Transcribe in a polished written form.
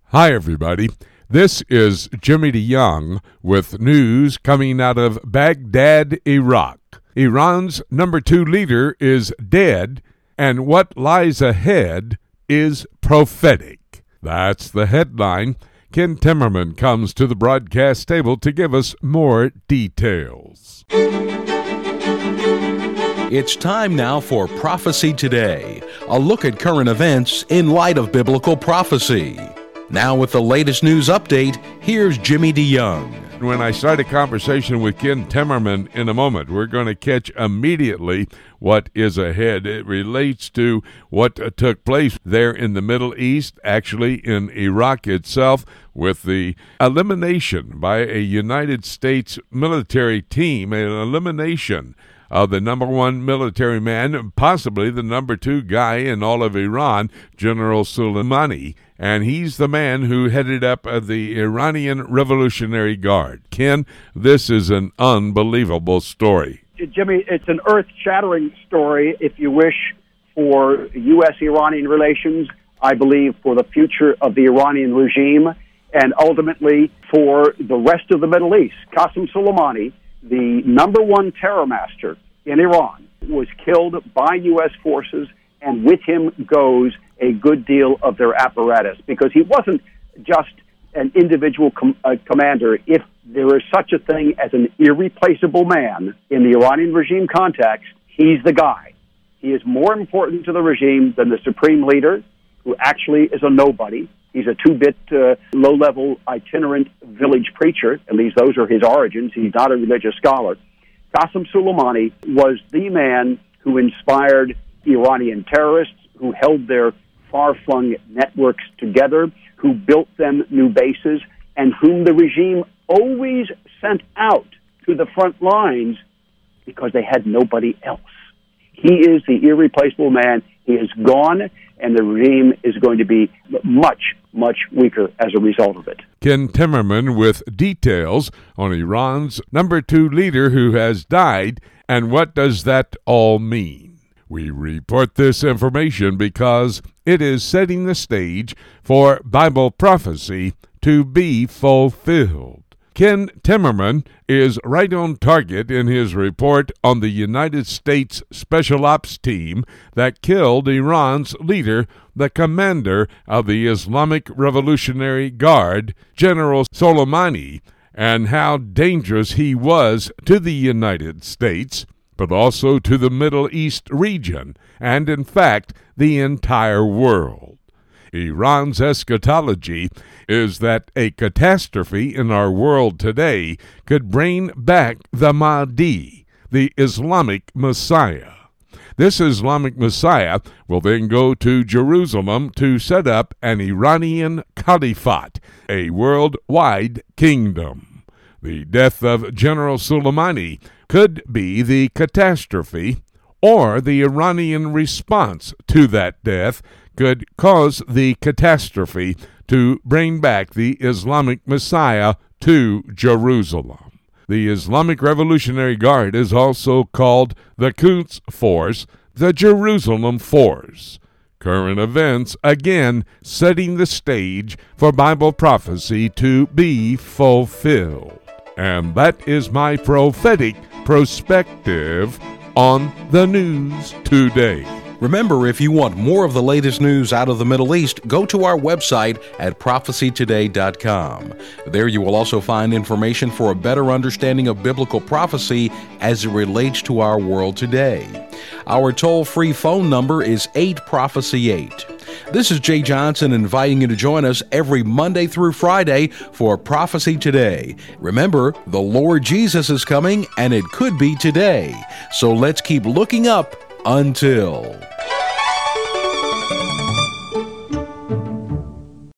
Hi, everybody. This is Jimmy DeYoung with news coming out of Baghdad, Iraq. Iran's number 2 leader is dead, and what lies ahead is prophetic. That's the headline. Ken Timmerman comes to the broadcast table to give us more details. It's time now for Prophecy Today, a look at current events in light of biblical prophecy. Now with the latest news update, here's Jimmy DeYoung. When I start a conversation with Ken Timmerman in a moment, we're going to catch immediately what is ahead. It relates to what took place there in the Middle East, actually in Iraq itself, with the elimination by a United States military team, an elimination of the number 1 military man, possibly the number 2 guy in all of Iran, General Soleimani. And he's the man who headed up the Iranian Revolutionary Guard. Ken, this is an unbelievable story. Jimmy, it's an earth-shattering story, if you wish, for U.S.-Iranian relations, I believe for the future of the Iranian regime, and ultimately for the rest of the Middle East. Qasem Soleimani, the number 1 terror master in Iran, was killed by U.S. forces, and with him goes a good deal of their apparatus, because he wasn't just an individual commander. If there is such a thing as an irreplaceable man in the Iranian regime context, he's the guy. He is more important to the regime than the supreme leader, who actually is a nobody. He's a 2-bit, low-level, itinerant village preacher. At least those are his origins. He's not a religious scholar. Qasem Soleimani was the man who inspired Iranian terrorists, who held their far-flung networks together, who built them new bases, and whom the regime always sent out to the front lines because they had nobody else. He is the irreplaceable man. He is gone, and the regime is going to be much, much weaker as a result of it. Ken Timmerman with details on Iran's number 2 leader who has died, and what does that all mean? We report this information because it is setting the stage for Bible prophecy to be fulfilled. Ken Timmerman is right on target in his report on the United States Special Ops team that killed Iran's leader, the commander of the Islamic Revolutionary Guard, General Soleimani, and how dangerous he was to the United States, but also to the Middle East region, and in fact, the entire world. Iran's eschatology is that a catastrophe in our world today could bring back the Mahdi, the Islamic Messiah. This Islamic Messiah will then go to Jerusalem to set up an Iranian caliphate, a worldwide kingdom. The death of General Soleimani could be the catastrophe, or the Iranian response to that death could cause the catastrophe to bring back the Islamic Messiah to Jerusalem. The Islamic Revolutionary Guard is also called the Quds Force, the Jerusalem Force. Current events, again, setting the stage for Bible prophecy to be fulfilled. And that is my prophetic perspective on the news today. Remember, if you want more of the latest news out of the Middle East, go to our website at prophecytoday.com. There you will also find information for a better understanding of biblical prophecy as it relates to our world today. Our toll-free phone number is 8-PROPHECY-8. This is Jay Johnson inviting you to join us every Monday through Friday for Prophecy Today. Remember, the Lord Jesus is coming, and it could be today. So let's keep looking up until...